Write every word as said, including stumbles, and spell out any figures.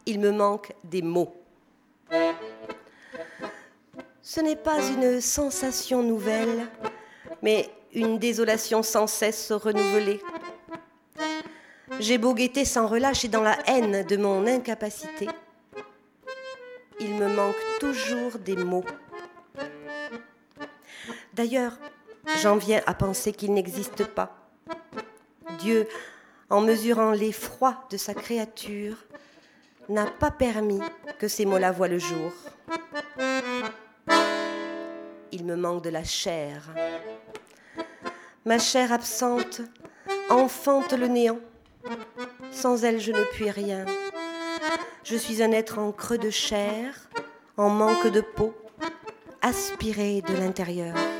il me manque des mots. Ce n'est pas une sensation nouvelle, mais une désolation sans cesse renouvelée. J'ai beau guetter sans relâche et dans la haine de mon incapacité, il me manque toujours des mots. D'ailleurs, j'en viens à penser qu'il n'existe pas. Dieu, en mesurant l'effroi de sa créature, n'a pas permis que ces mots-là voient le jour. Il me manque de la chair. Ma chair absente enfante le néant. Sans elle, je ne puis rien. Je suis un être en creux de chair, en manque de peau, aspiré de l'intérieur.